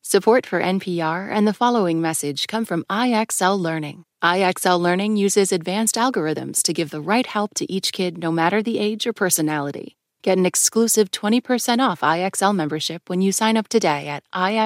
Support for NPR and the following message come from IXL Learning. IXL Learning uses advanced algorithms to give the right help to each kid no matter the age or personality. Get an exclusive 20% off IXL membership when you sign up today at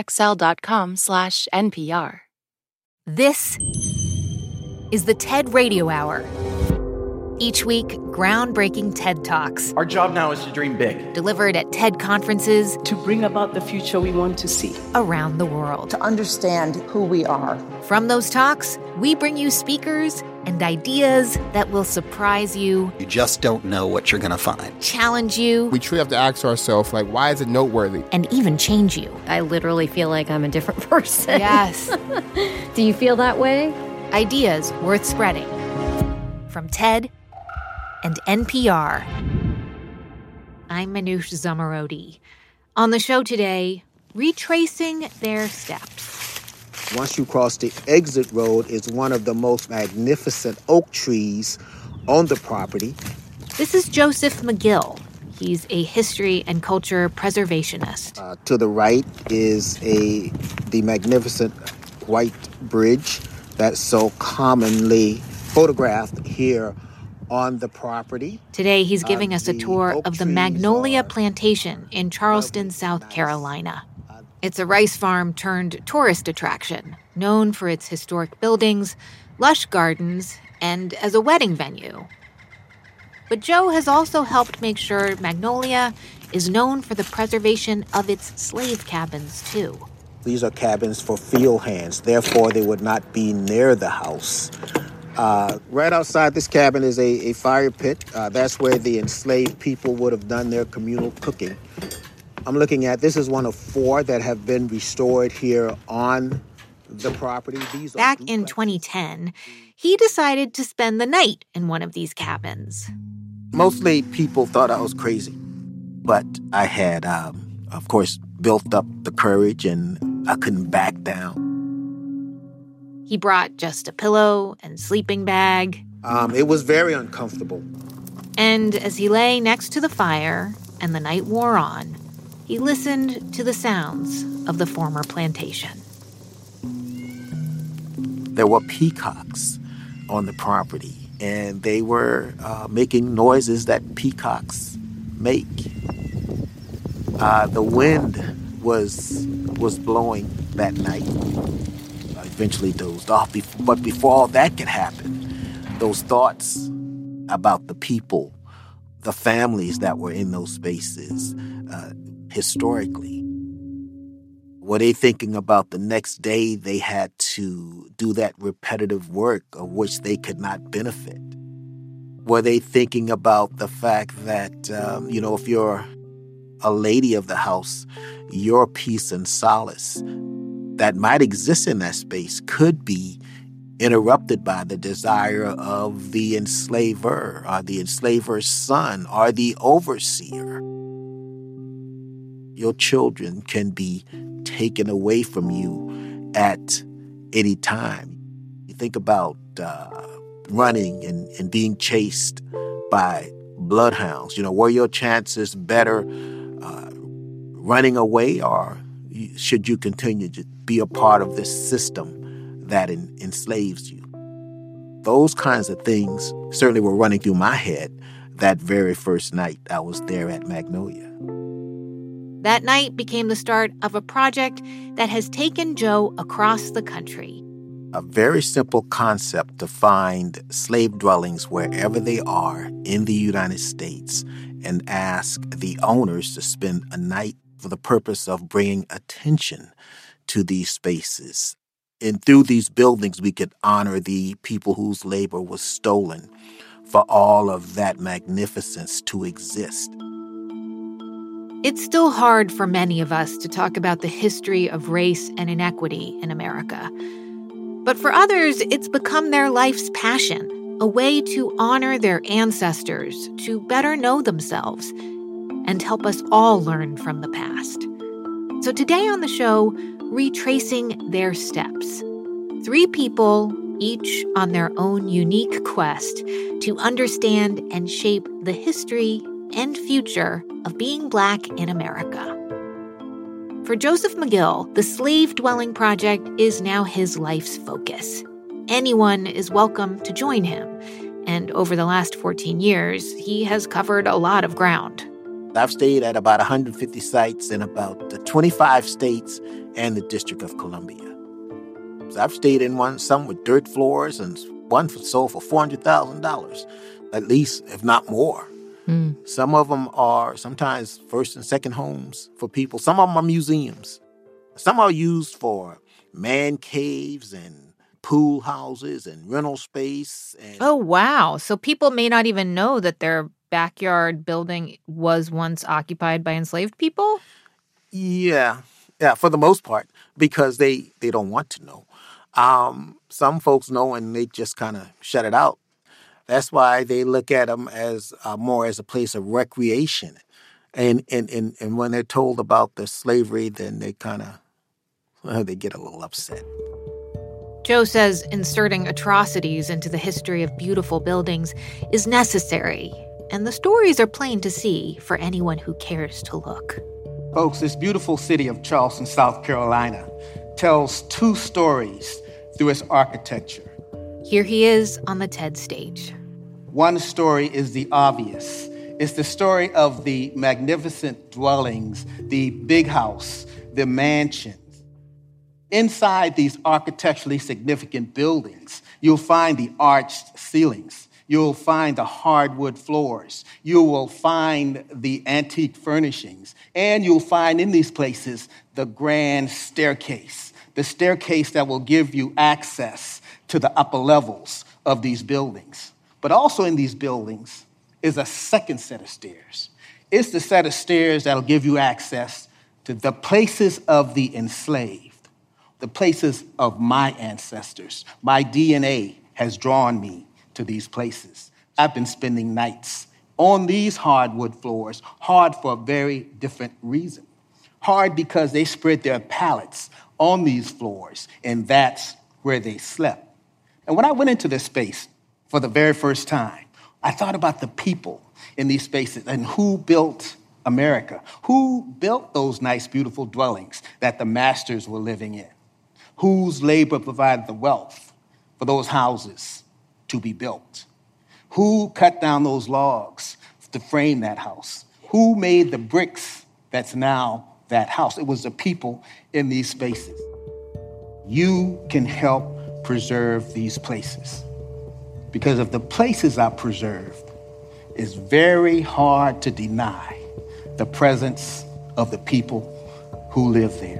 IXL.com/NPR. This is the TED Radio Hour. Each week, groundbreaking TED Talks. Our job now is to dream big. Delivered at TED conferences. To bring about the future we want to see. Around the world. To understand who we are. From those talks, we bring you speakers and ideas that will surprise you. You just don't know what you're going to find. Challenge you. We truly have to ask ourselves, why is it noteworthy? And even change you. I literally feel like I'm a different person. Yes. Do you feel that way? Ideas worth spreading. From TED and NPR. I'm Manoush Zomorodi. On the show today, retracing their steps. Once you cross the exit road, is one of the most magnificent oak trees on the property. This is Joseph McGill. He's a history and culture preservationist. To the right is the magnificent white bridge that's so commonly photographed here on the property. Today, he's giving us a tour of the Magnolia Plantation in Charleston, South Carolina. It's a rice farm turned tourist attraction, known for its historic buildings, lush gardens, and as a wedding venue. But Joe has also helped make sure Magnolia is known for the preservation of its slave cabins, too. These are cabins for field hands, therefore they would not be near the house. Right outside this cabin is a fire pit. That's where the enslaved people would have done their communal cooking. I'm looking at, this is one of 4 that have been restored here on the property. Back in 2010, he decided to spend the night in one of these cabins. Mostly people thought I was crazy, but I had, of course, built up the courage and I couldn't back down. He brought just a pillow and sleeping bag. It was very uncomfortable. And as he lay next to the fire and the night wore on, he listened to the sounds of the former plantation. There were peacocks on the property, and they were making noises that peacocks make. The wind was blowing that night. Eventually dozed off. But before all that could happen, those thoughts about the people, the families that were in those spaces, historically, were they thinking about the next day they had to do that repetitive work of which they could not benefit? Were they thinking about the fact that, if you're a lady of the house, your peace and solace that might exist in that space could be interrupted by the desire of the enslaver or the enslaver's son or the overseer? Your children can be taken away from you at any time. You think about running and being chased by bloodhounds. Were your chances better running away, or should you continue to be a part of this system that enslaves you? Those kinds of things certainly were running through my head that very first night I was there at Magnolia. That night became the start of a project that has taken Joe across the country. A very simple concept to find slave dwellings wherever they are in the United States and ask the owners to spend a night for the purpose of bringing attention to these spaces. And through these buildings, we could honor the people whose labor was stolen for all of that magnificence to exist. It's still hard for many of us to talk about the history of race and inequity in America. But for others, it's become their life's passion, a way to honor their ancestors, to better know themselves, and help us all learn from the past. So today on the show, retracing their steps. 3 people, each on their own unique quest to understand and shape the history and future of being Black in America. For Joseph McGill, the Slave Dwelling Project is now his life's focus. Anyone is welcome to join him. And over the last 14 years, he has covered a lot of ground. I've stayed at about 150 sites in about 25 states and the District of Columbia. So I've stayed in some with dirt floors and one sold for $400,000, at least, if not more. Some of them are sometimes first and second homes for people. Some of them are museums. Some are used for man caves and pool houses and rental space. Oh, wow. So people may not even know that their backyard building was once occupied by enslaved people? Yeah, for the most part, because they don't want to know. Some folks know and they just kind of shut it out. That's why they look at them as more as a place of recreation. And when they're told about the slavery, then they kind of, they get a little upset. Joe says inserting atrocities into the history of beautiful buildings is necessary, and the stories are plain to see for anyone who cares to look. Folks, this beautiful city of Charleston, South Carolina, tells two stories through its architecture. Here he is on the TED stage. One story is the obvious. It's the story of the magnificent dwellings, the big house, the mansions. Inside these architecturally significant buildings, you'll find the arched ceilings. You'll find the hardwood floors. You will find the antique furnishings. And you'll find in these places the grand staircase, the staircase that will give you access to the upper levels of these buildings. But also in these buildings is a second set of stairs. It's the set of stairs that'll give you access to the places of the enslaved, the places of my ancestors. My DNA has drawn me to these places. I've been spending nights on these hardwood floors, hard for a very different reason. Hard because they spread their pallets on these floors, and that's where they slept. And when I went into this space for the very first time, I thought about the people in these spaces and who built America, who built those nice, beautiful dwellings that the masters were living in, whose labor provided the wealth for those houses to be built, who cut down those logs to frame that house, who made the bricks that's now that house. It was the people in these spaces. You can help preserve these places. Because if the places are preserved, it's very hard to deny the presence of the people who live there.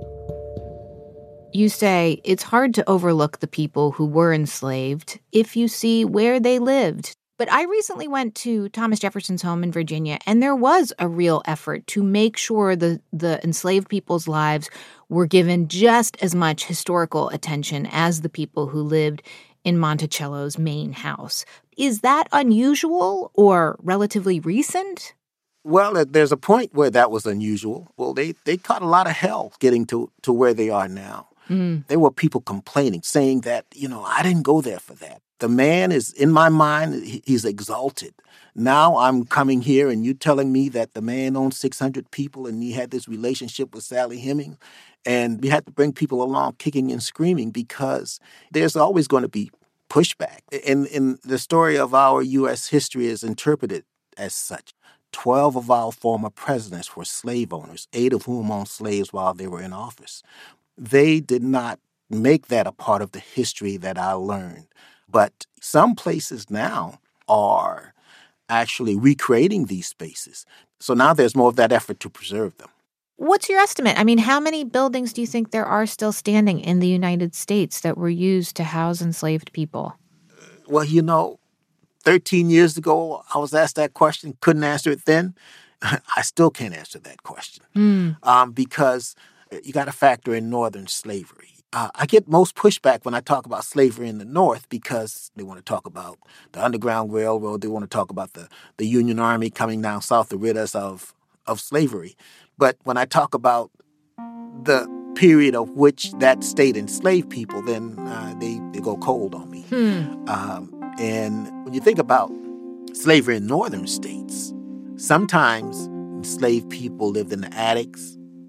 You say it's hard to overlook the people who were enslaved if you see where they lived. But I recently went to Thomas Jefferson's home in Virginia, and there was a real effort to make sure the enslaved people's lives were given just as much historical attention as the people who lived in Monticello's main house. Is that unusual or relatively recent? Well, there's a point where that was unusual. Well, they caught a lot of hell getting to where they are now. There were people complaining, saying that, I didn't go there for that. The man is, in my mind, he's exalted. Now I'm coming here and you telling me that the man owned 600 people and he had this relationship with Sally Hemings. And we had to bring people along kicking and screaming because there's always going to be pushback. In the story of our U.S. history is interpreted as such. 12 of our former presidents were slave owners, 8 of whom owned slaves while they were in office. They did not make that a part of the history that I learned. But some places now are actually recreating these spaces. So now there's more of that effort to preserve them. What's your estimate? I mean, how many buildings do you think there are still standing in the United States that were used to house enslaved people? Well, 13 years ago, I was asked that question, couldn't answer it then. I still can't answer that question because you got to factor in Northern slavery. I get most pushback when I talk about slavery in the North because they want to talk about the Underground Railroad. They want to talk about the Union Army coming down south to rid us of slavery. But when I talk about the period of which that state enslaved people, then they go cold on me. And when you think about slavery in northern states, sometimes enslaved people lived in the attics,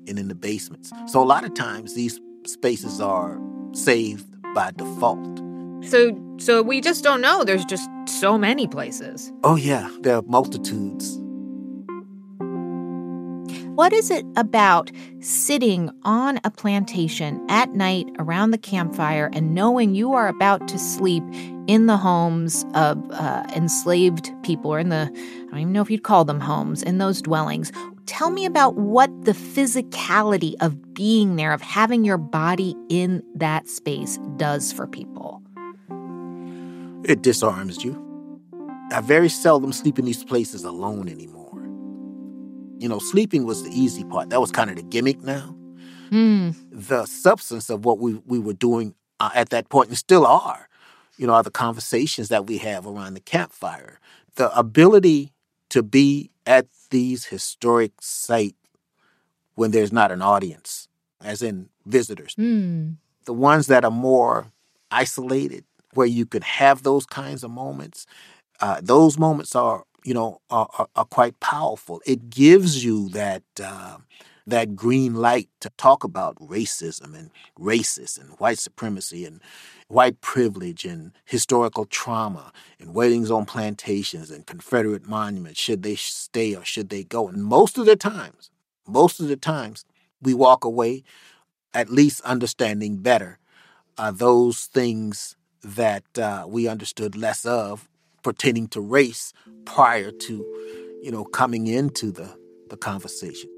and in the basements. So a lot of times these spaces are saved by default. So we just don't know. There's just so many places. Oh, yeah. There are multitudes. What is it about sitting on a plantation at night around the campfire and knowing you are about to sleep in the homes of enslaved people, or I don't even know if you'd call them homes, in those dwellings? Tell me about what the physicality of being there, of having your body in that space, does for people. It disarms you. I very seldom sleep in these places alone anymore. You know, sleeping was the easy part. That was kind of the gimmick now. The substance of what we were doing at that point, and still are, are the conversations that we have around the campfire. The ability to be at these historic sites when there's not an audience, as in visitors. The ones that are more isolated, where you could have those kinds of moments, those moments are quite powerful. It gives you that green light to talk about racism and racists and white supremacy and white privilege and historical trauma and weddings on plantations and Confederate monuments. Should they stay or should they go? And most of the times, we walk away at least understanding better those things that we understood less of pertaining to race prior to, coming into the conversation.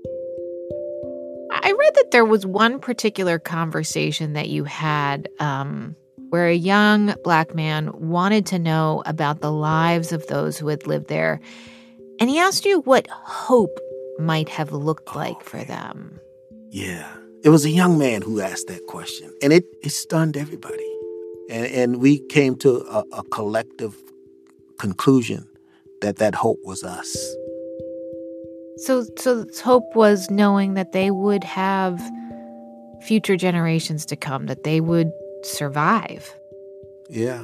I read that there was one particular conversation that you had where a young Black man wanted to know about the lives of those who had lived there. And he asked you what hope might have looked like for them. Yeah. It was a young man who asked that question, and it stunned everybody. And we came to a collective conclusion that hope was us. So hope was knowing that they would have future generations to come, that they would survive. Yeah.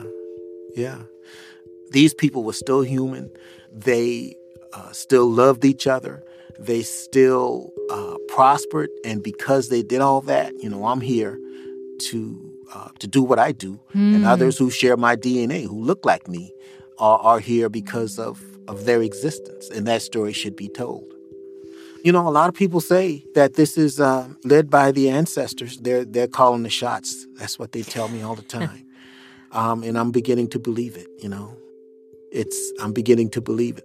These people were still human. They still loved each other. They still prospered. And because they did all that, I'm here to do what I do. And others who share my DNA, who look like me, are here because of their existence. And that story should be told. A lot of people say that this is led by the ancestors. They're calling the shots. That's what they tell me all the time. And I'm beginning to believe it, I'm beginning to believe it.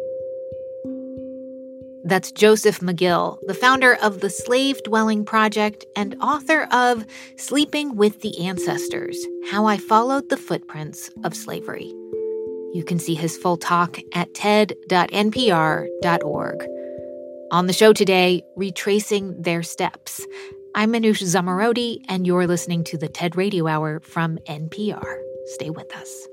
That's Joseph McGill, the founder of the Slave Dwelling Project and author of Sleeping with the Ancestors: How I Followed the Footprints of Slavery. You can see his full talk at ted.npr.org. On the show today, retracing their steps. I'm Manoush Zomorodi, and you're listening to the TED Radio Hour from NPR. Stay with us.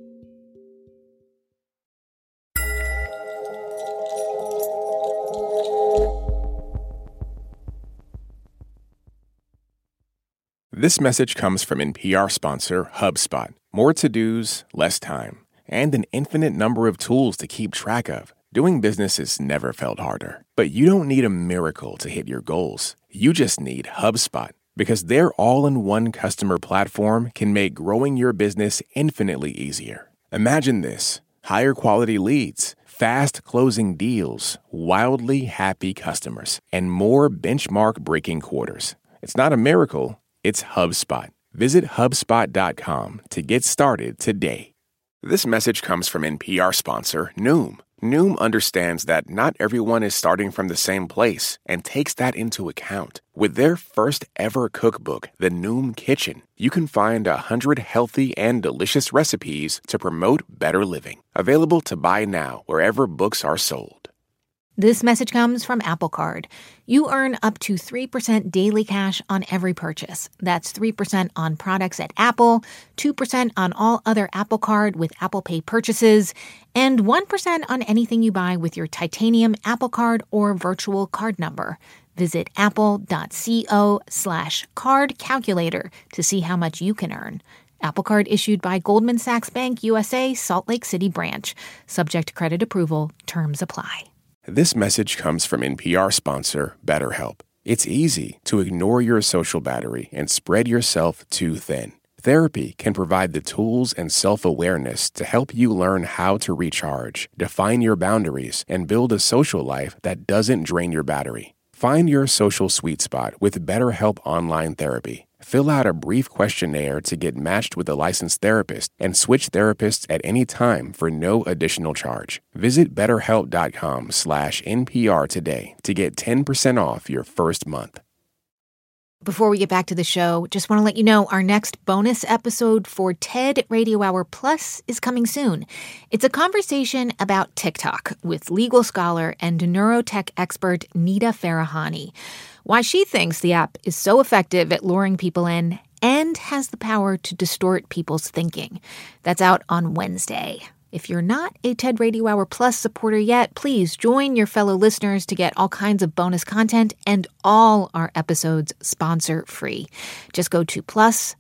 This message comes from NPR sponsor HubSpot. More to-dos, less time, and an infinite number of tools to keep track of. Doing business has never felt harder. But you don't need a miracle to hit your goals. You just need HubSpot, because their all-in-one customer platform can make growing your business infinitely easier. Imagine this: higher quality leads, fast closing deals, wildly happy customers, and more benchmark-breaking quarters. It's not a miracle, it's HubSpot. Visit HubSpot.com to get started today. This message comes from NPR sponsor Noom. Noom understands that not everyone is starting from the same place and takes that into account. With their first ever cookbook, The Noom Kitchen, you can find 100 healthy and delicious recipes to promote better living. Available to buy now wherever books are sold. This message comes from Apple Card. You earn up to 3% daily cash on every purchase. That's 3% on products at Apple, 2% on all other Apple Card with Apple Pay purchases, and 1% on anything you buy with your titanium Apple Card or virtual card number. Visit apple.co/card calculator to see how much you can earn. Apple Card issued by Goldman Sachs Bank USA, Salt Lake City branch. Subject to credit approval. Terms apply. This message comes from NPR sponsor BetterHelp. It's easy to ignore your social battery and spread yourself too thin. Therapy can provide the tools and self-awareness to help you learn how to recharge, define your boundaries, and build a social life that doesn't drain your battery. Find your social sweet spot with BetterHelp Online Therapy. Fill out a brief questionnaire to get matched with a licensed therapist and switch therapists at any time for no additional charge. Visit BetterHelp.com/NPR today to get 10% off your first month. Before we get back to the show, just want to let you know our next bonus episode for TED Radio Hour Plus is coming soon. It's a conversation about TikTok with legal scholar and neurotech expert Nita Farahani. Why she thinks the app is so effective at luring people in and has the power to distort people's thinking. That's out on Wednesday. If you're not a TED Radio Hour Plus supporter yet, please join your fellow listeners to get all kinds of bonus content and all our episodes sponsor-free. Just go to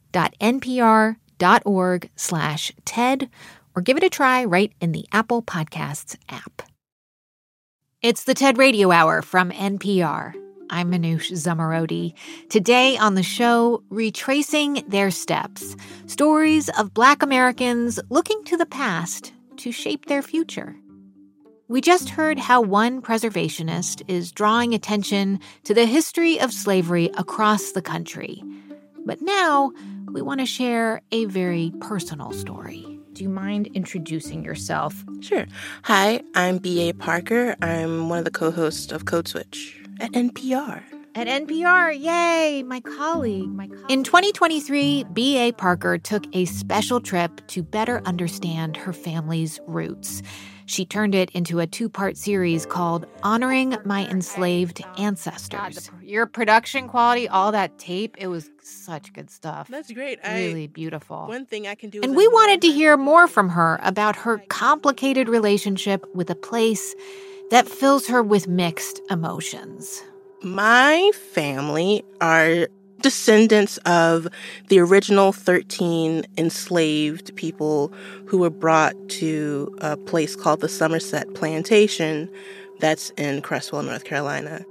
plus.npr.org/TED or give it a try right in the Apple Podcasts app. It's the TED Radio Hour from NPR. I'm Manoush Zomorodi. Today on the show, retracing their steps. Stories of Black Americans looking to the past to shape their future. We just heard how one preservationist is drawing attention to the history of slavery across the country. But now we want to share a very personal story. Do you mind introducing yourself? Sure. Hi, I'm B.A. Parker. I'm one of the co-hosts of Code Switch at NPR. At NPR, yay, my colleague. In 2023, B.A. Parker took a special trip to better understand her family's roots. She turned it into a 2-part series called Honoring My Enslaved Ancestors. God, your production quality, all that tape, it was such good stuff. That's great. Really beautiful. One thing I can do. And we wanted to hear more from her about her complicated relationship with a place that fills her with mixed emotions. My family are descendants of the original 13 enslaved people who were brought to a place called the Somerset Plantation that's in Cresswell, North Carolina.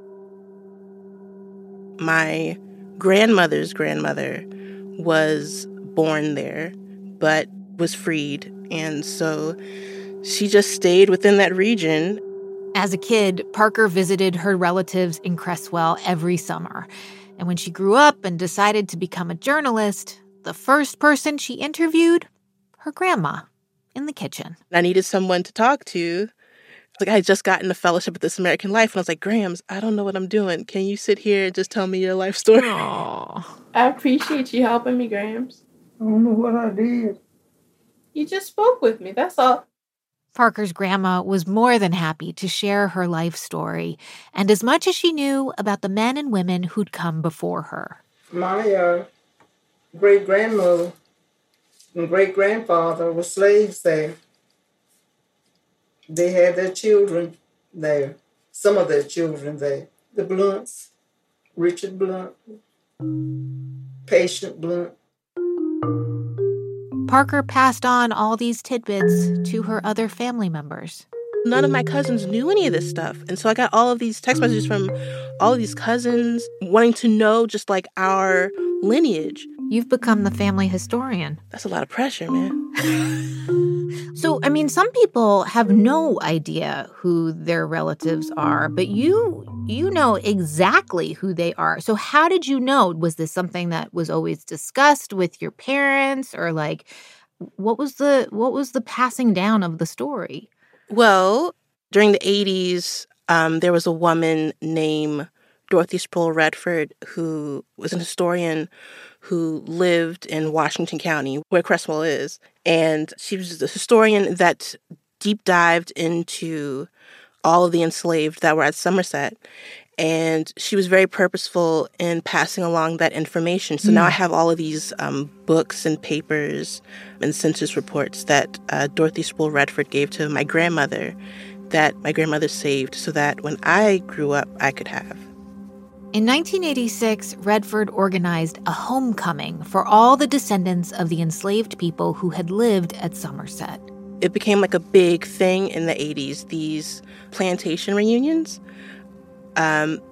My grandmother's grandmother was born there, but was freed, and so she just stayed within that region. As a kid, Parker visited her relatives in Cresswell every summer. And when she grew up and decided to become a journalist, the first person she interviewed, her grandma, in the kitchen. I needed someone to talk to. Like, I had just gotten a fellowship at This American Life, and I was like, Grams, I don't know what I'm doing. Can you sit here and just tell me your life story? Aww. I appreciate you helping me, Grams. I don't know what I did. You just spoke with me, that's all. Parker's grandma was more than happy to share her life story and as much as she knew about the men and women who'd come before her. My great-grandmother and great-grandfather were slaves there. They had their children there, some of their children there. The Blunts, Richard Blunt, Patient Blunt. Parker passed on all these tidbits to her other family members. None of my cousins knew any of this stuff. And so I got all of these text messages from all of these cousins wanting to know just like our lineage. You've become the family historian. That's a lot of pressure, man. So, I mean, some people have no idea who their relatives are, but you know exactly who they are. So how did you know? Was this something that was always discussed with your parents, or like what was the passing down of the story? Well, during the 80s, there was a woman named Dorothy Sproul Redford who was an historian who lived in Washington County, where Cresswell is. And she was the historian that deep dived into all of the enslaved that were at Somerset. And she was very purposeful in passing along that information. So now I have all of these books and papers and census reports that Dorothy Sproul Redford gave to my grandmother that my grandmother saved so that when I grew up, I could have. In 1986, Redford organized a homecoming for all the descendants of the enslaved people who had lived at Somerset. It became like a big thing in the 80s, these plantation reunions.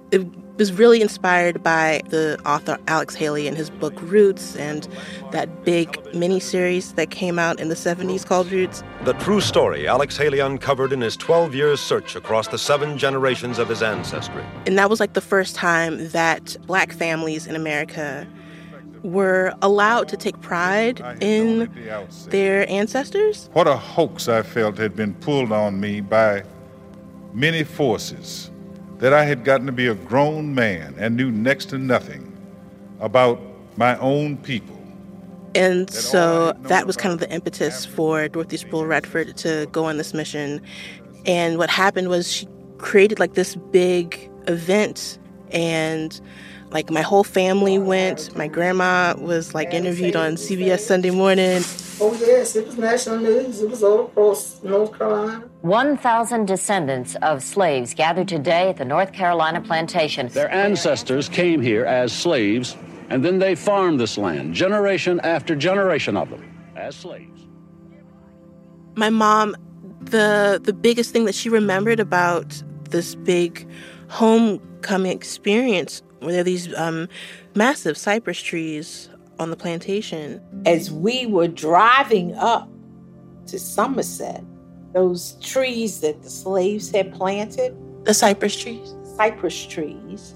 it was really inspired by the author Alex Haley and his book Roots and that big miniseries that came out in the 70s called Roots. The true story Alex Haley uncovered in his 12 years search across the 7 generations of his ancestry. And that was like the first time that Black families in America were allowed to take pride in their ancestors. What a hoax I felt had been pulled on me by many forces, that I had gotten to be a grown man and knew next to nothing about my own people. And so that was kind of the impetus for Dorothy Sproul Redford to go on this mission. And what happened was she created like this big event, and like my whole family went. My grandma was like interviewed on CBS Sunday Morning. Oh yes, it was national news. It was all across North Carolina. 1,000 descendants of slaves gathered today at the North Carolina plantation. Their ancestors came here as slaves, and then they farmed this land, generation after generation of them, as slaves. My mom, the biggest thing that she remembered about this big homecoming experience were there these massive cypress trees on the plantation. As we were driving up to Somerset, those trees that the slaves had planted. The cypress trees? Cypress trees.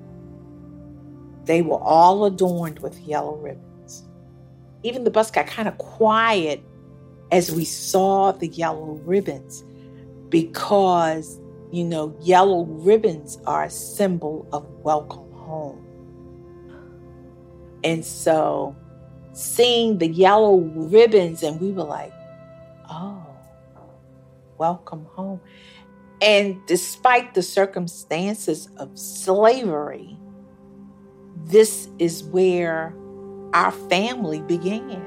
They were all adorned with yellow ribbons. Even the bus got kind of quiet as we saw the yellow ribbons because, you know, yellow ribbons are a symbol of welcome home. And so seeing the yellow ribbons, and we were like, oh, welcome home. And despite the circumstances of slavery, this is where our family began.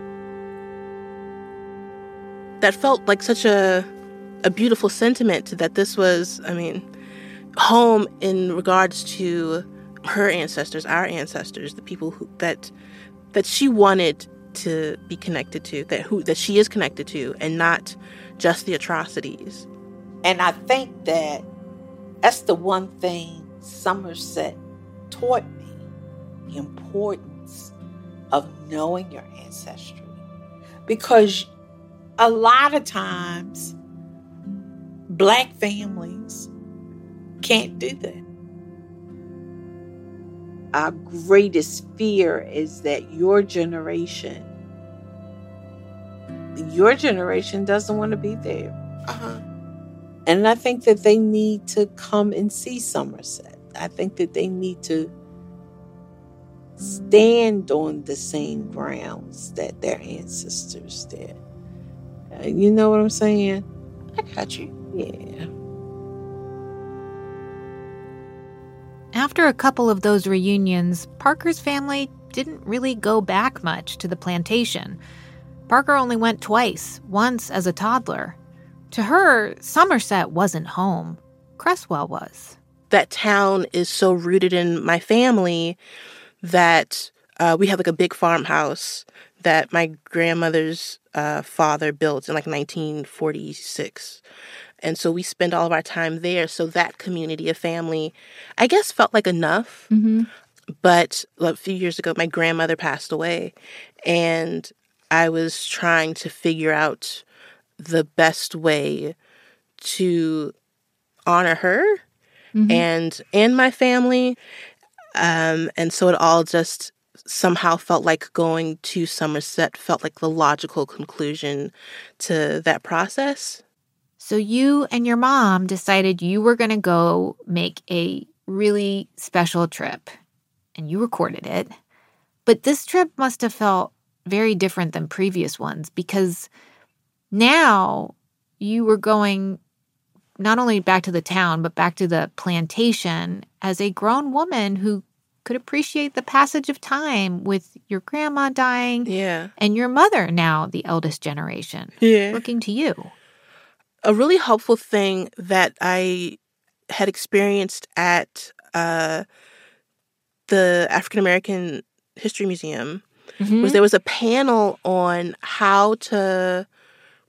That felt like such a beautiful sentiment that this was, home in regards to her ancestors, our ancestors, the people that she wanted to be connected to, that she is connected to, and not just the atrocities. And I think that's the one thing Somerset taught me, the importance of knowing your ancestry. Because a lot of times, Black families can't do that. Our greatest fear is that your generation doesn't want to be there. And I think that they need to come and see Somerset. I think that they need to stand on the same grounds that their ancestors did. You know what I'm saying? I got you. Yeah. After a couple of those reunions, Parker's family didn't really go back much to the plantation. Parker only went twice, once as a toddler. To her, Somerset wasn't home. Cresswell was. That town is so rooted in my family that we have like a big farmhouse that my grandmother's father built in like 1946. And so we spend all of our time there. So that community of family, I guess, felt like enough. Mm-hmm. But a few years ago, my grandmother passed away. And I was trying to figure out the best way to honor her and my family. And so it all just somehow felt like going to Somerset felt like the logical conclusion to that process. So you and your mom decided you were going to go make a really special trip, and you recorded it. But this trip must have felt very different than previous ones, because now you were going not only back to the town, but back to the plantation as a grown woman who could appreciate the passage of time with your grandma dying and your mother, now the eldest generation, looking to you. A really helpful thing that I had experienced at the African American History Museum was there was a panel on how to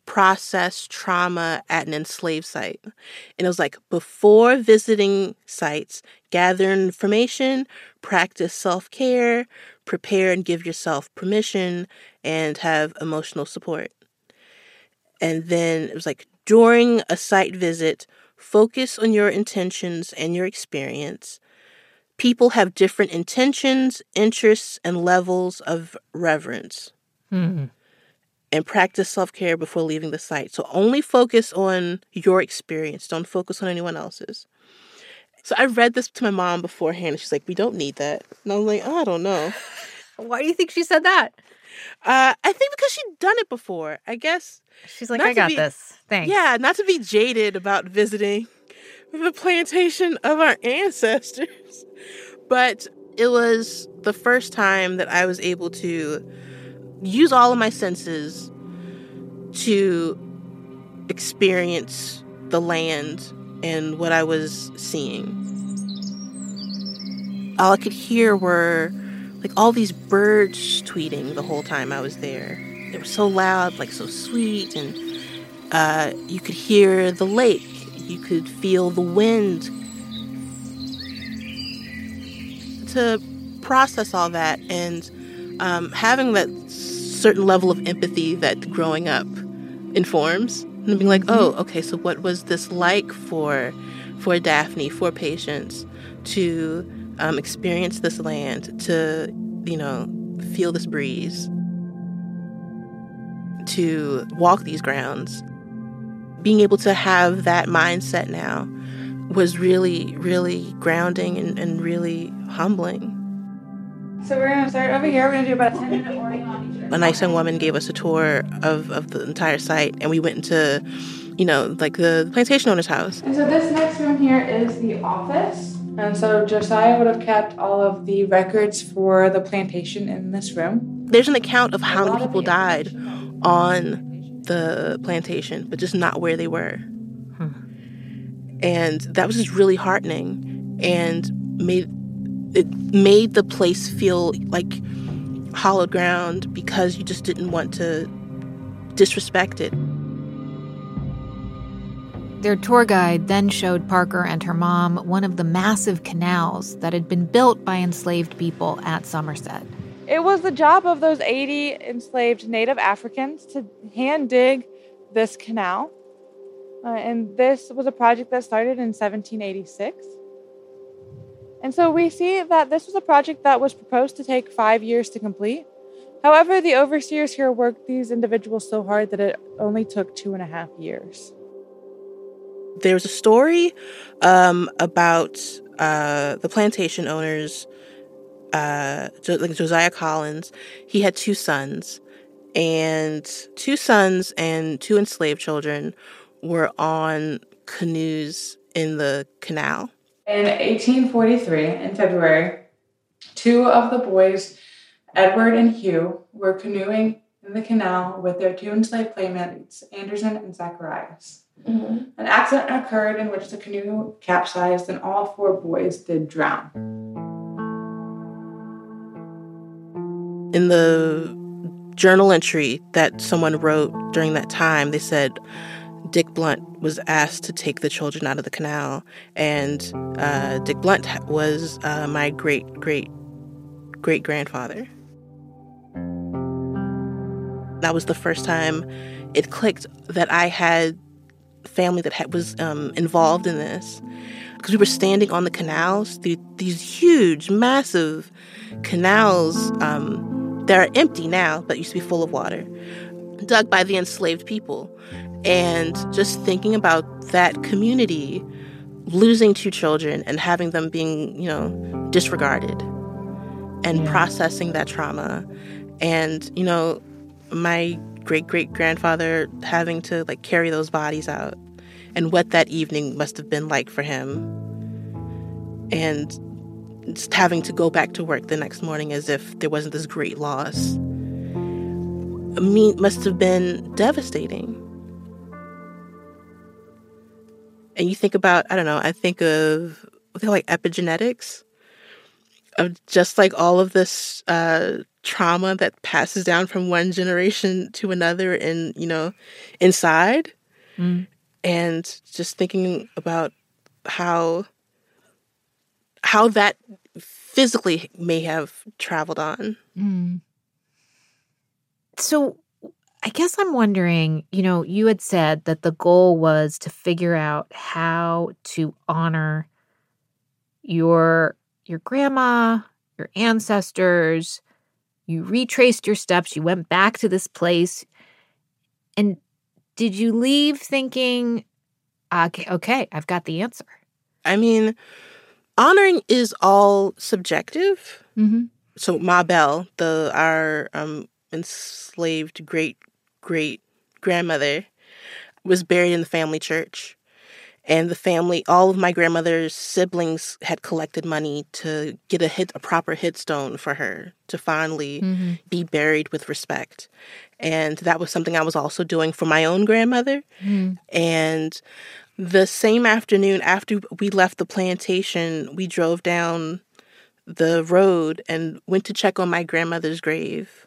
process trauma at an enslaved site. And it was like, before visiting sites, gather information, practice self-care, prepare and give yourself permission, and have emotional support. And then it was like, during a site visit, focus on your intentions and your experience. People have different intentions, interests, and levels of reverence. Mm-hmm. And practice self-care before leaving the site. So only focus on your experience. Don't focus on anyone else's. So I read this to my mom beforehand, and she's like, we don't need that. And I was like, I don't know. Why do you think she said that? I think because she'd done it before, I guess. She's like, I got this. Thanks. Yeah, not to be jaded about visiting the plantation of our ancestors. But it was the first time that I was able to use all of my senses to experience the land and what I was seeing. All I could hear were like all these birds tweeting the whole time I was there. They were so loud, like so sweet, and you could hear the lake. You could feel the wind. To process all that and having that certain level of empathy that growing up informs, and being like, oh, okay, so what was this like for Daphne, for Patience, to experience this land, to, feel this breeze, to walk these grounds. Being able to have that mindset now was really, really grounding and really humbling. So we're going to start over here. We're going to do about a 10-minute warning on each other. A nice young woman gave us a tour of the entire site, and we went into, the plantation owner's house. And so this next room here is the office. And so Josiah would have kept all of the records for the plantation in this room. There's an account of how many people died on the plantation, but just not where they were. And that was just really heartening, and made the place feel like hallowed ground because you just didn't want to disrespect it. Their tour guide then showed Parker and her mom one of the massive canals that had been built by enslaved people at Somerset. It was the job of those 80 enslaved Native Africans to hand dig this canal. And this was a project that started in 1786. And so we see that this was a project that was proposed to take 5 years to complete. However, the overseers here worked these individuals so hard that it only took 2.5 years. There's a story about the plantation owners, like Josiah Collins. He had 2 sons, and 2 sons and 2 enslaved children were on canoes in the canal. In 1843, in February, 2 of the boys, Edward and Hugh, were canoeing in the canal with their 2 enslaved playmates, Anderson and Zacharias. Mm-hmm. An accident occurred in which the canoe capsized and all 4 boys did drown. In the journal entry that someone wrote during that time, they said Dick Blunt was asked to take the children out of the canal, and Dick Blunt was my great-great-great-grandfather. That was the first time it clicked that I had family that was involved in this, because we were standing on the canals, these huge, massive canals that are empty now, but used to be full of water, dug by the enslaved people. And just thinking about that community losing 2 children and having them being, disregarded and processing that trauma. And, my great-great-grandfather having to, carry those bodies out, and what that evening must have been like for him. And just having to go back to work the next morning as if there wasn't this great loss. Must have been devastating. And you think about, I think of epigenetics, of just all of this trauma that passes down from one generation to another and, inside. Mm. And just thinking about how that physically may have traveled on. Mm. So I guess I'm wondering, you had said that the goal was to figure out how to honor your grandma, your ancestors. You retraced your steps. You went back to this place. And did you leave thinking, okay, I've got the answer? I mean, honoring is all subjective. Mm-hmm. So Ma Bell, our enslaved great-great-grandmother, was buried in the family church. And the family, all of my grandmother's siblings had collected money to get a proper headstone for her to finally be buried with respect. And that was something I was also doing for my own grandmother. Mm. And the same afternoon after we left the plantation, we drove down the road and went to check on my grandmother's grave.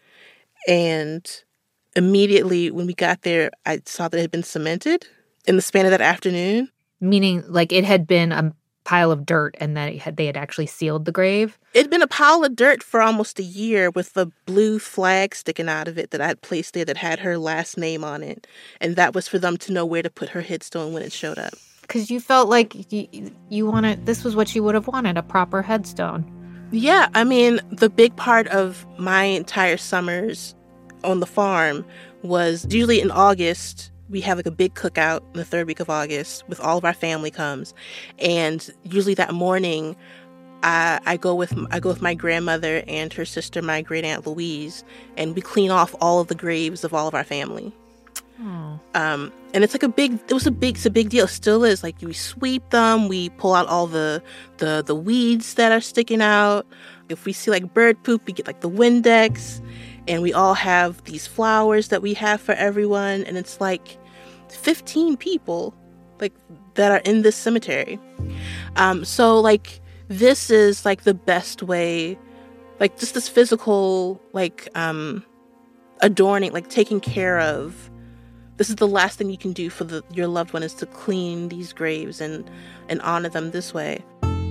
And immediately when we got there, I saw that it had been cemented in the span of that afternoon. Meaning, like, it had been a pile of dirt and that they had actually sealed the grave? It had been a pile of dirt for almost a year with a blue flag sticking out of it that I had placed there that had her last name on it. And that was for them to know where to put her headstone when it showed up. Because you felt like you wanted, this was what you would have wanted, a proper headstone. Yeah, I mean, the big part of my entire summers on the farm was usually in August. We have like a big cookout in the third week of August with all of our family comes. And usually that morning, I go with my grandmother and her sister, my great aunt Louise, and we clean off all of the graves of all of our family. Oh. And it's like it's a big deal. It still is. Like, we sweep them, we pull out all the weeds that are sticking out. If we see like bird poop, we get like the Windex. And we all have these flowers that we have for everyone. And it's like 15 people like that are in this cemetery. So like this is like the best way, like just this physical, like adorning, like taking care of. This is the last thing you can do for your loved one, is to clean these graves and honor them this way.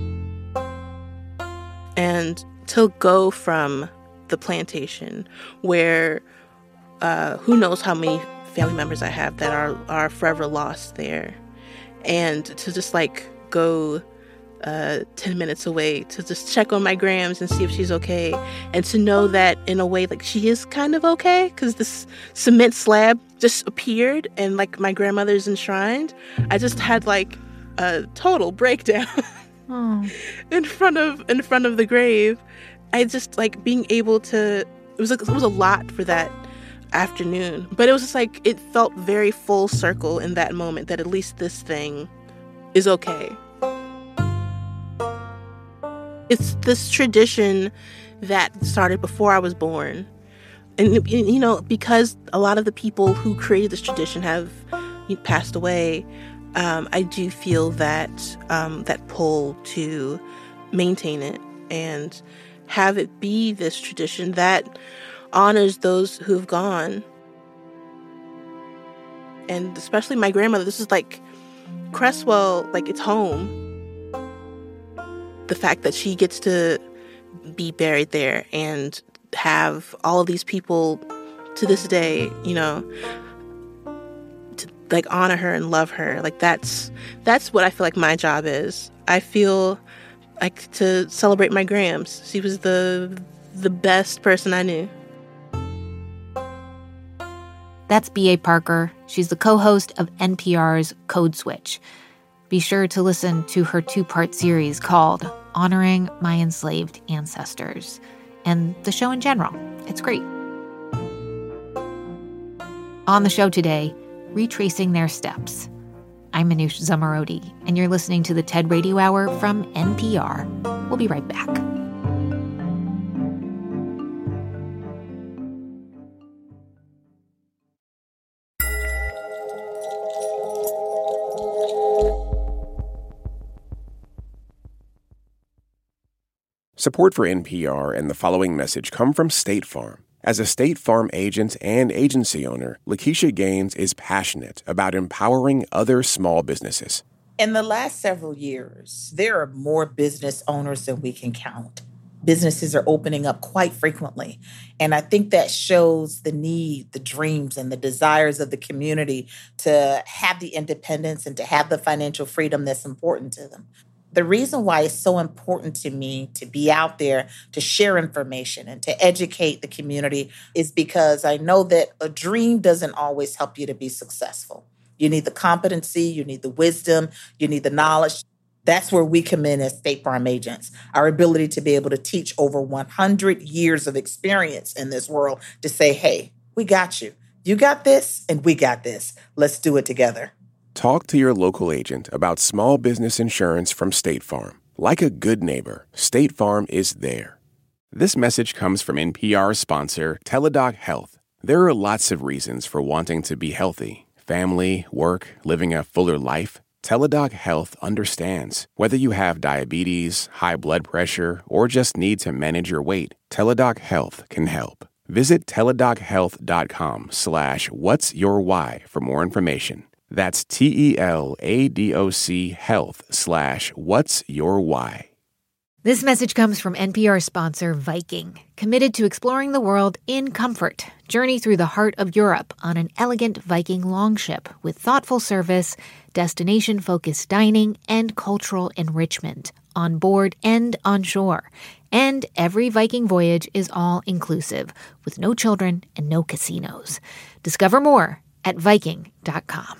And to go from the plantation where who knows how many family members I have that are forever lost there, and to just like go 10 minutes away to just check on my grams and see if she's okay, and to know that in a way like she is kind of okay because this cement slab just appeared and like my grandmother's enshrined. I just had like a total breakdown in front of the grave. I just like being able to, it was a lot for that afternoon, but it was just like, it felt very full circle in that moment that at least this thing is okay. It's this tradition that started before I was born. And, because a lot of the people who created this tradition have passed away, I do feel that pull to maintain it and have it be this tradition that honors those who've gone. And especially my grandmother, this is like Cresswell, like it's home. The fact that she gets to be buried there and have all of these people to this day, to like honor her and love her. Like that's what I feel like my job is. I feel like to celebrate my grams. She was the best person I knew. That's B.A. Parker. She's the co-host of NPR's Code Switch. Be sure to listen to her 2-part series called Honoring My Enslaved Ancestors, and the show in general. It's great. On the show today, retracing their steps. I'm Manoush Zomorodi, and you're listening to the TED Radio Hour from NPR. We'll be right back. Support for NPR and the following message come from State Farm. As a State Farm agent and agency owner, Lakeisha Gaines is passionate about empowering other small businesses. In the last several years, there are more business owners than we can count. Businesses are opening up quite frequently. And I think that shows the need, the dreams, and the desires of the community to have the independence and to have the financial freedom that's important to them. The reason why it's so important to me to be out there to share information and to educate the community is because I know that a dream doesn't always help you to be successful. You need the competency, you need the wisdom, you need the knowledge. That's where we come in as State Farm agents, our ability to be able to teach over 100 years of experience in this world to say, hey, we got you. You got this, and we got this. Let's do it together. Talk to your local agent about small business insurance from State Farm. Like a good neighbor, State Farm is there. This message comes from NPR sponsor Teladoc Health. There are lots of reasons for wanting to be healthy. Family, work, living a fuller life. Teladoc Health understands. Whether you have diabetes, high blood pressure, or just need to manage your weight, Teladoc Health can help. Visit teladochealth.com/whatsyourwhy for more information. That's TELADOC health/whatsyourwhy. This message comes from NPR sponsor Viking, committed to exploring the world in comfort. Journey through the heart of Europe on an elegant Viking longship with thoughtful service, destination-focused dining, and cultural enrichment on board and on shore. And every Viking voyage is all-inclusive, with no children and no casinos. Discover more at Viking.com.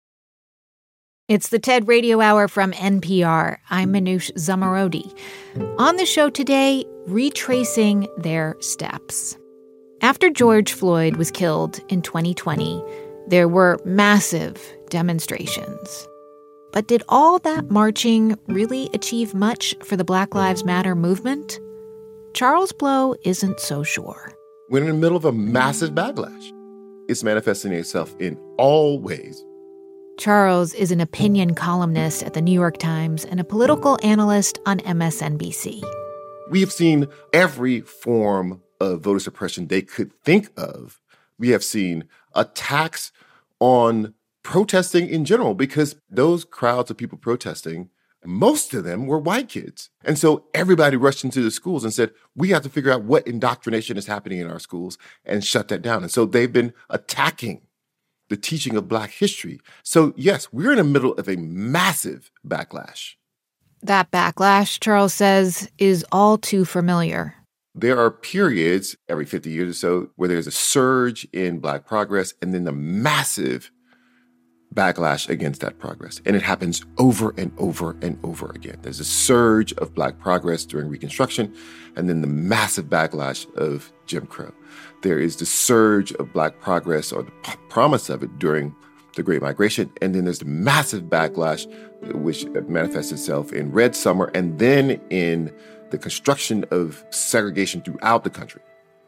It's the TED Radio Hour from NPR. I'm Manoush Zomorodi. On the show today, retracing their steps. After George Floyd was killed in 2020, there were massive demonstrations. But did all that marching really achieve much for the Black Lives Matter movement? Charles Blow isn't so sure. We're in the middle of a massive backlash. It's manifesting itself in all ways. Charles is an opinion columnist at the New York Times and a political analyst on MSNBC. We have seen every form of voter suppression they could think of. We have seen attacks on protesting in general because those crowds of people protesting, most of them were white kids. And so everybody rushed into the schools and said, we have to figure out what indoctrination is happening in our schools and shut that down. And so they've been attacking the teaching of Black history. So yes, we're in the middle of a massive backlash. That backlash, Charles says, is all too familiar. There are periods every 50 years or so where there's a surge in Black progress and then the massive backlash against that progress. And it happens over and over and over again. There's a surge of Black progress during Reconstruction and then the massive backlash of Jim Crow. There is the surge of Black progress or the promise of it during the Great Migration. And then there's the massive backlash, which manifests itself in Red Summer and then in the construction of segregation throughout the country.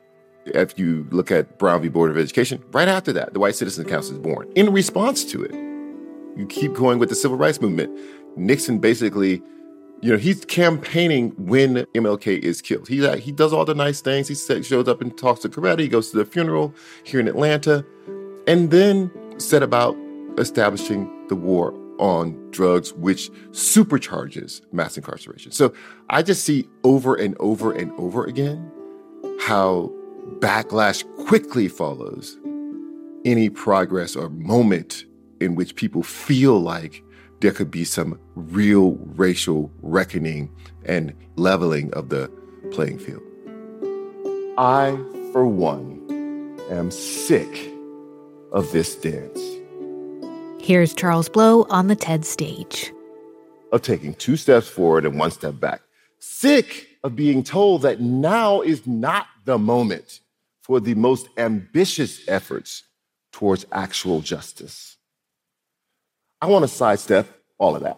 If you look at Brown v. Board of Education, right after that, the White Citizens Council is born. In response to it, you keep going with the Civil Rights Movement. Nixon basically, he's campaigning when MLK is killed. He does all the nice things. He shows up and talks to Coretta. He goes to the funeral here in Atlanta, and then set about establishing the war on drugs, which supercharges mass incarceration. So I just see over and over and over again how backlash quickly follows any progress or moment in which people feel like there could be some real racial reckoning and leveling of the playing field. I, for one, am sick of this dance. Here's Charles Blow on the TED stage. Of taking 2 steps forward and 1 step back. Sick of being told that now is not the moment for the most ambitious efforts towards actual justice. I want to sidestep all of that.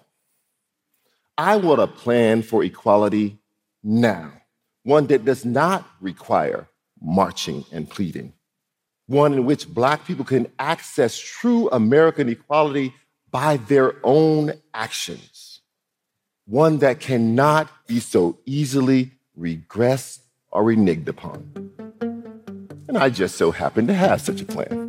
I want a plan for equality now, one that does not require marching and pleading, one in which Black people can access true American equality by their own actions, one that cannot be so easily regressed, or reneged upon. And I just so happen to have such a plan.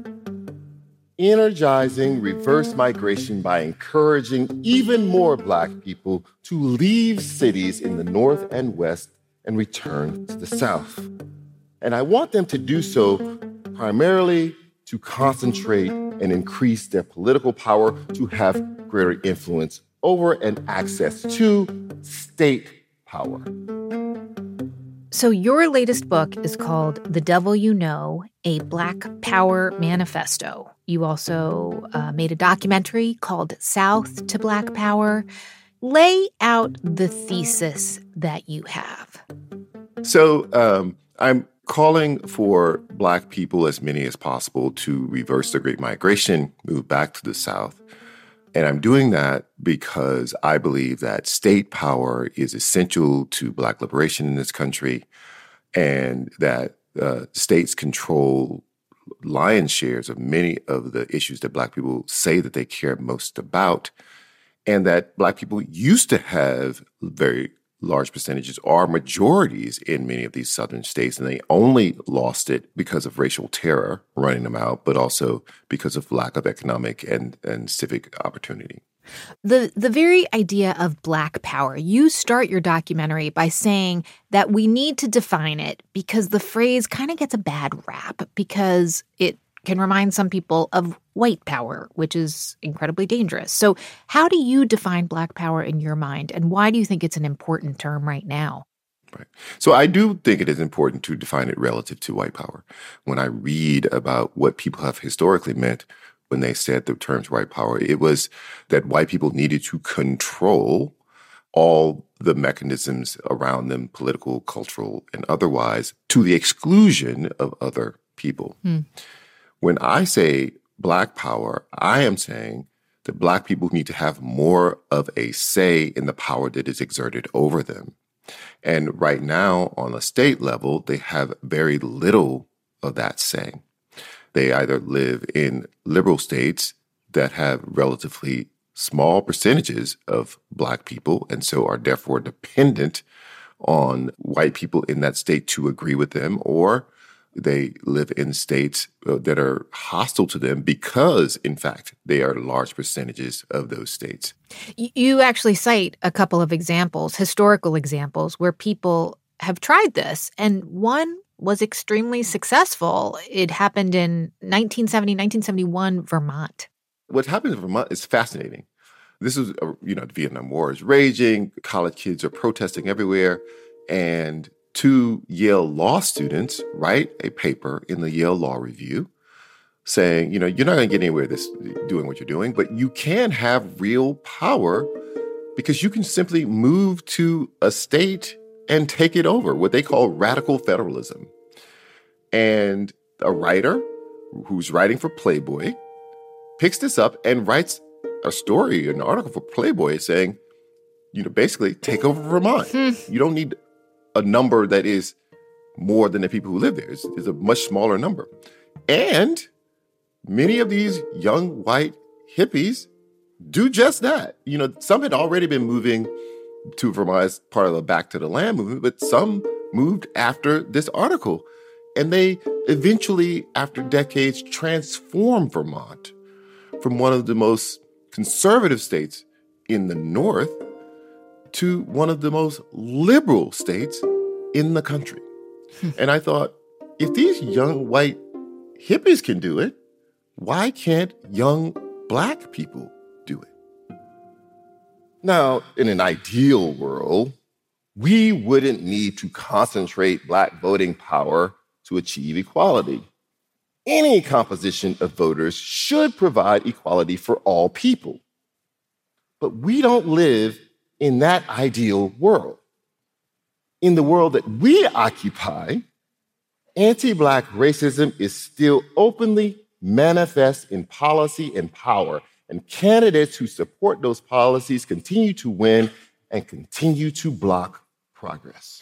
Energizing reverse migration by encouraging even more Black people to leave cities in the North and West and return to the South. And I want them to do so primarily to concentrate and increase their political power, to have greater influence over and access to state power. So your latest book is called The Devil You Know, a Black Power Manifesto. You also made a documentary called South to Black Power. Lay out the thesis that you have. So I'm calling for Black people, as many as possible, to reverse the Great Migration, move back to the South. And I'm doing that because I believe that state power is essential to Black liberation in this country, and that states control lion's shares of many of the issues that Black people say that they care most about, and that Black people used to have very large percentages or majorities in many of these southern states, and they only lost it because of racial terror running them out, but also because of lack of economic and civic opportunity. The very idea of Black power, you start your documentary by saying that we need to define it because the phrase kind of gets a bad rap because it can remind some people of white power, which is incredibly dangerous. So how do you define Black power in your mind, and why do you think it's an important term right now? Right. So I do think it is important to define it relative to white power. When I read about what people have historically meant when they said the terms white power, it was that white people needed to control all the mechanisms around them, political, cultural, and otherwise, to the exclusion of other people. When I say Black power, I am saying that Black people need to have more of a say in the power that is exerted over them. And right now, on a state level, they have very little of that say. They either live in liberal states that have relatively small percentages of Black people and so are therefore dependent on white people in that state to agree with them, or they live in states that are hostile to them because, in fact, they are large percentages of those states. You actually cite a couple of examples, historical examples, where people have tried this, and one was extremely successful. It happened in 1971, Vermont. What happened in Vermont is fascinating. This is, the Vietnam War is raging, college kids are protesting everywhere, and two Yale law students write a paper in the Yale Law Review saying, you're not going to get anywhere doing what you're doing, but you can have real power because you can simply move to a state and take it over, what they call radical federalism. And a writer who's writing for Playboy picks this up and writes a story, an article for Playboy saying, basically take over Vermont. You don't need a number that is more than the people who live there. It's a much smaller number. And many of these young white hippies do just that. Some had already been moving to Vermont as part of the Back to the Land movement, but some moved after this article. And they eventually, after decades, transformed Vermont from one of the most conservative states in the North to one of the most liberal states in the country. And I thought, if these young white hippies can do it, why can't young Black people do it? Now, in an ideal world, we wouldn't need to concentrate Black voting power to achieve equality. Any composition of voters should provide equality for all people. But we don't live in that ideal world. In the world that we occupy, anti-Black racism is still openly manifest in policy and power, and candidates who support those policies continue to win and continue to block progress.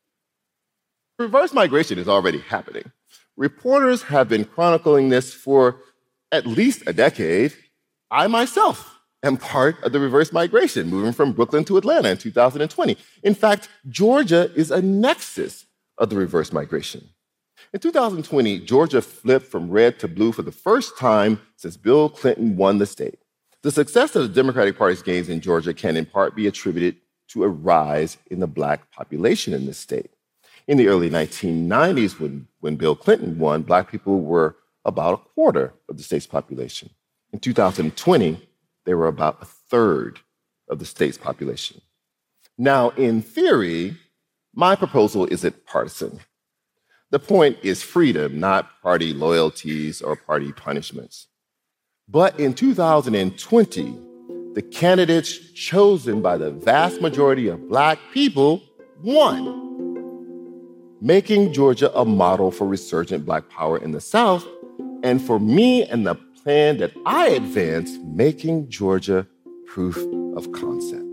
Reverse migration is already happening. Reporters have been chronicling this for at least a decade. I myself and part of the reverse migration, moving from Brooklyn to Atlanta in 2020. In fact, Georgia is a nexus of the reverse migration. In 2020, Georgia flipped from red to blue for the first time since Bill Clinton won the state. The success of the Democratic Party's gains in Georgia can in part be attributed to a rise in the Black population in the state. In the early 1990s, when Bill Clinton won, Black people were about a quarter of the state's population. In 2020, they were about a third of the state's population. Now, in theory, my proposal isn't partisan. The point is freedom, not party loyalties or party punishments. But in 2020, the candidates chosen by the vast majority of Black people won, making Georgia a model for resurgent Black power in the South, and for me and the plan that I advanced, making Georgia proof of concept.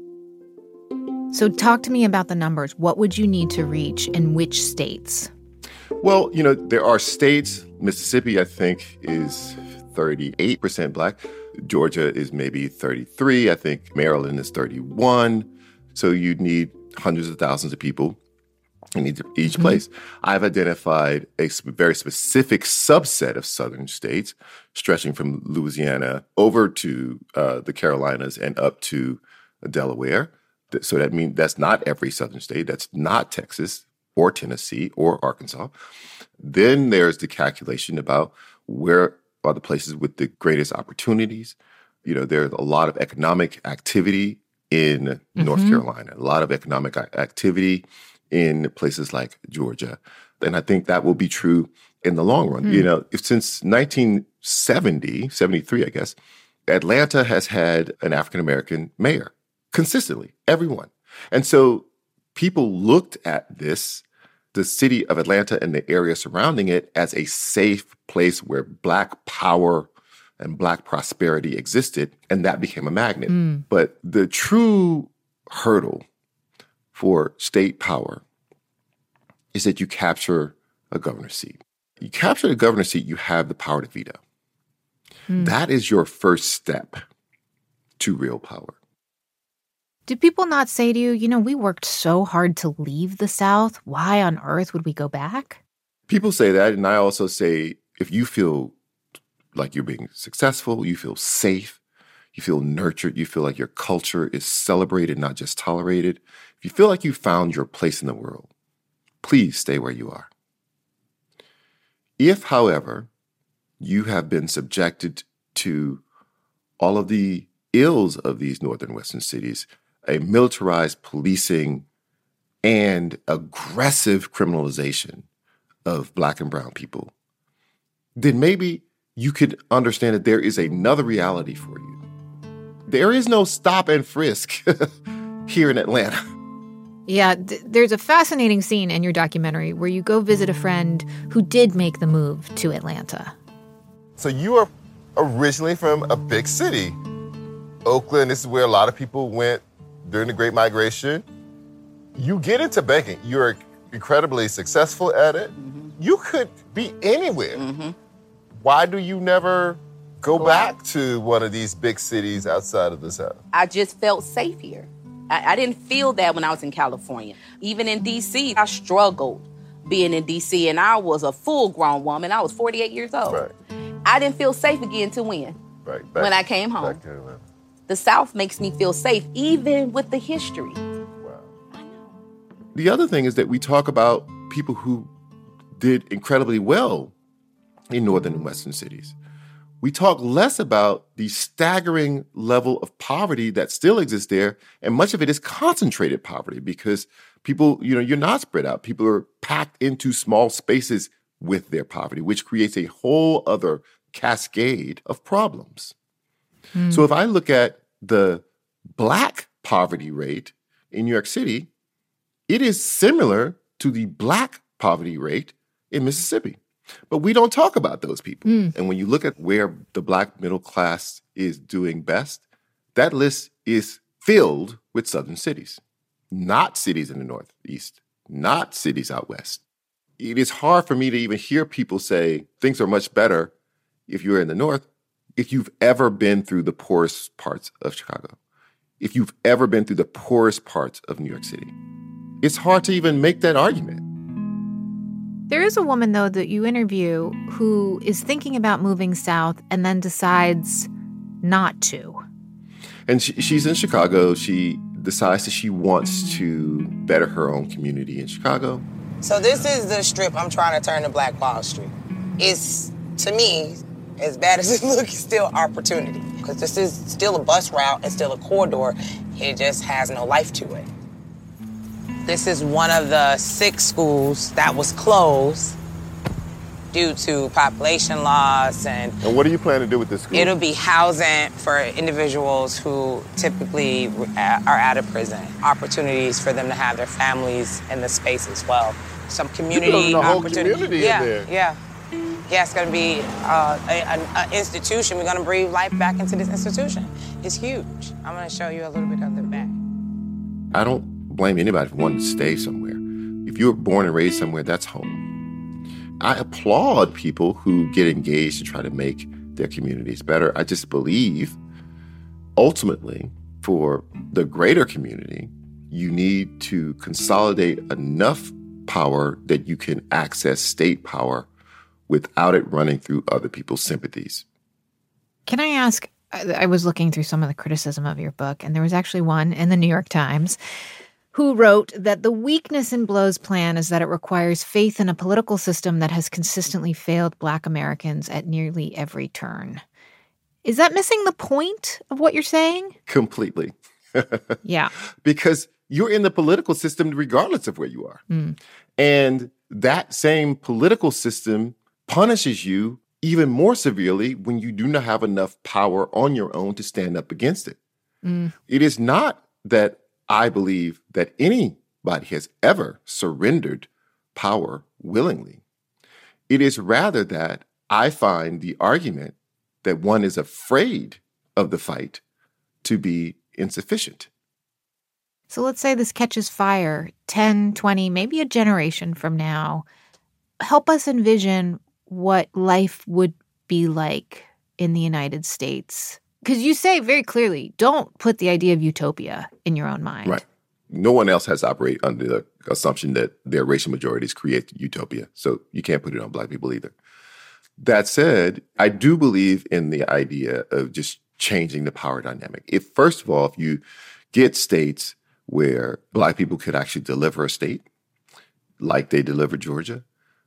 So talk to me about the numbers. What would you need to reach in which states? Well, there are states. Mississippi, I think, is 38% Black. Georgia is maybe 33. I think Maryland is 31. So you'd need hundreds of thousands of people in each place. I've identified a very specific subset of southern states, stretching from Louisiana over to the Carolinas and up to Delaware. So that means that's not every southern state. That's not Texas or Tennessee or Arkansas. Then there's the calculation about where are the places with the greatest opportunities. There's a lot of economic activity in North Carolina, a lot of economic activity in places like Georgia. And I think that will be true in the long run. Since 1970, 73, I guess, Atlanta has had an African-American mayor consistently, everyone. And so people looked at the city of Atlanta and the area surrounding it, as a safe place where Black power and Black prosperity existed, and that became a magnet. But the true hurdle for state power is that you capture a governor's seat. You capture the governor's seat, you have the power to veto. That is your first step to real power. Did people not say to you, we worked so hard to leave the South. Why on earth would we go back? People say that, and I also say, if you feel like you're being successful, you feel safe, you feel nurtured, you feel like your culture is celebrated, not just tolerated, if you feel like you found your place in the world, please stay where you are. If, however, you have been subjected to all of the ills of these northern western cities, a militarized policing and aggressive criminalization of Black and brown people, then maybe you could understand that there is another reality for you. There is no stop and frisk here in Atlanta. Yeah, there's a fascinating scene in your documentary where you go visit a friend who did make the move to Atlanta. So you are originally from a big city. Oakland, this is where a lot of people went during the Great Migration. You get into banking. You're incredibly successful at it. You could be anywhere. Why do you never go back to one of these big cities outside of the South? I just felt safe here. I didn't feel that when I was in California. Even in D.C., I struggled being in D.C., and I was a full-grown woman. I was 48 years old. Right. I didn't feel safe again till when? Right. When I came home. The South makes me feel safe, even with the history. Wow. The other thing is that we talk about people who did incredibly well in northern and western cities. We talk less about the staggering level of poverty that still exists there, and much of it is concentrated poverty because people, you're not spread out. People are packed into small spaces with their poverty, which creates a whole other cascade of problems. So if I look at the Black poverty rate in New York City, it is similar to the Black poverty rate in Mississippi. But we don't talk about those people. And when you look at where the Black middle class is doing best, that list is filled with southern cities, not cities in the Northeast, not cities out west. It is hard for me to even hear people say things are much better if you're in the North if you've ever been through the poorest parts of Chicago, if you've ever been through the poorest parts of New York City, it's hard to even make that argument. There is a woman, though, that you interview who is thinking about moving south and then decides not to. And she's in Chicago. She decides that she wants to better her own community in Chicago. So this is the strip I'm trying to turn to Black Wall Street. It's, to me, as bad as it looks, it's still opportunity. Because this is still a bus route, it's still a corridor. It just has no life to it. This is one of the 6 schools that was closed due to population loss. And what do you plan to do with this school? It'll be housing for individuals who typically are out of prison. Opportunities for them to have their families in the space as well. Some community the whole opportunity. community Yeah, in there. yeah. Yeah, it's going to be an institution. We're going to breathe life back into this institution. It's huge. I'm going to show you a little bit of the back. I don't blame anybody for wanting to stay somewhere. If you were born and raised somewhere, that's home. I applaud people who get engaged to try to make their communities better. I just believe, ultimately, for the greater community, you need to consolidate enough power that you can access state power without it running through other people's sympathies. Can I ask, I was looking through some of the criticism of your book, and there was actually one in the New York Times who wrote that the weakness in Blow's plan is that it requires faith in a political system that has consistently failed Black Americans at nearly every turn. Is that missing the point of what you're saying? Completely. Yeah. Because you're in the political system regardless of where you are. And that same political system punishes you even more severely when you do not have enough power on your own to stand up against it. It is not that I believe that anybody has ever surrendered power willingly. It is rather that I find the argument that one is afraid of the fight to be insufficient. So let's say this catches fire 10, 20, maybe a generation from now. Help us envision what life would be like in the United States. Because you say very clearly, don't put the idea of utopia in your own mind. Right. No one else has to operate under the assumption that their racial majorities create utopia. So you can't put it on Black people either. That said, I do believe in the idea of just changing the power dynamic. First of all, if you get states where Black people could actually deliver a state, like they delivered Georgia,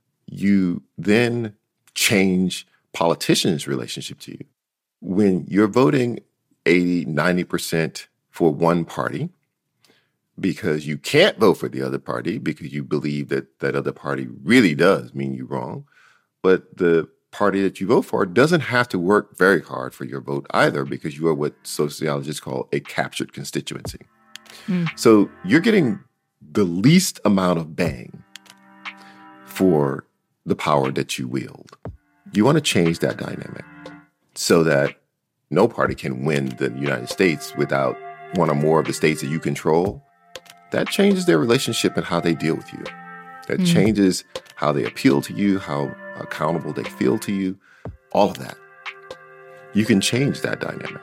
you then change politicians' relationship to you. When you're voting 80, 90% for one party because you can't vote for the other party because you believe that that other party really does mean you wrong, but the party that you vote for doesn't have to work very hard for your vote either because you are what sociologists call a captured constituency. So you're getting the least amount of bang for the power that you wield. You want to change that dynamic so that no party can win the United States without one or more of the states that you control. That changes their relationship and how they deal with you. That changes how they appeal to you, how accountable they feel to you, all of that. You can change that dynamic.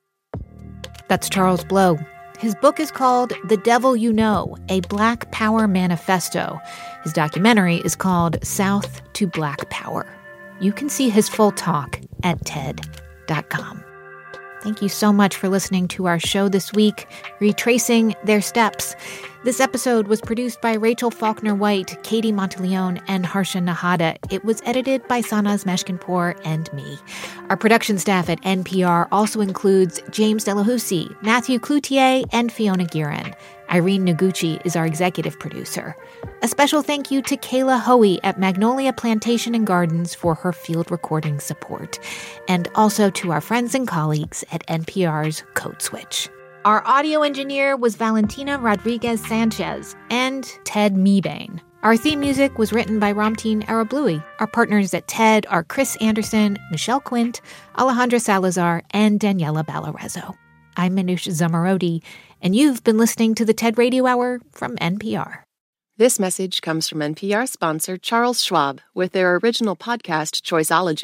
That's Charles Blow. His book is called The Devil You Know, A Black Power Manifesto. His documentary is called South to Black Power. You can see his full talk at TED.com. Thank you so much for listening to our show this week, Retracing Their Steps. This episode was produced by Rachel Faulkner-White, Katie Monteleone, and Harsha Nahada. It was edited by Sanaz Meshkinpour and me. Our production staff at NPR also includes James Delahousie, Matthew Cloutier, and Fiona Guerin. Irene Noguchi is our executive producer. A special thank you to Kayla Hoey at Magnolia Plantation and Gardens for her field recording support, and also to our friends and colleagues at NPR's Code Switch. Our audio engineer was Valentina Rodriguez Sanchez and Ted Mebane. Our theme music was written by Ramtin Arablouei. Our partners at TED are Chris Anderson, Michelle Quint, Alejandra Salazar, and Daniela Ballarezo. I'm Manoush Zomorodi, and you've been listening to the TED Radio Hour from NPR. This message comes from NPR sponsor Charles Schwab with their original podcast, Choiceology.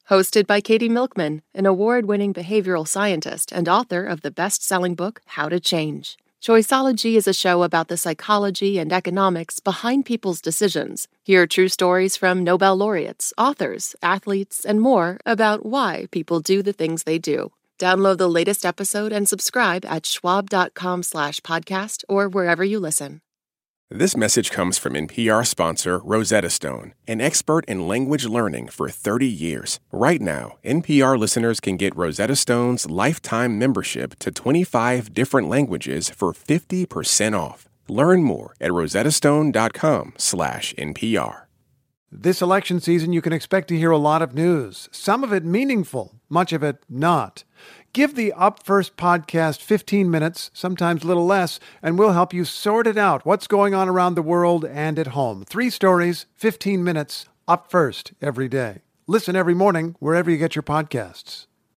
Hosted by Katie Milkman, an award-winning behavioral scientist and author of the best-selling book, How to Change. Choiceology is a show about the psychology and economics behind people's decisions. Hear true stories from Nobel laureates, authors, athletes, and more about why people do the things they do. Download the latest episode and subscribe at schwab.com/podcast or wherever you listen. This message comes from NPR sponsor Rosetta Stone, an expert in language learning for 30 years. Right now, NPR listeners can get Rosetta Stone's lifetime membership to 25 different languages for 50% off. Learn more at rosettastone.com/NPR. This election season, you can expect to hear a lot of news, some of it meaningful, much of it not. Give the Up First podcast 15 minutes, sometimes a little less, and we'll help you sort it out, what's going on around the world and at home. 3 stories, 15 minutes, Up First every day. Listen every morning wherever you get your podcasts.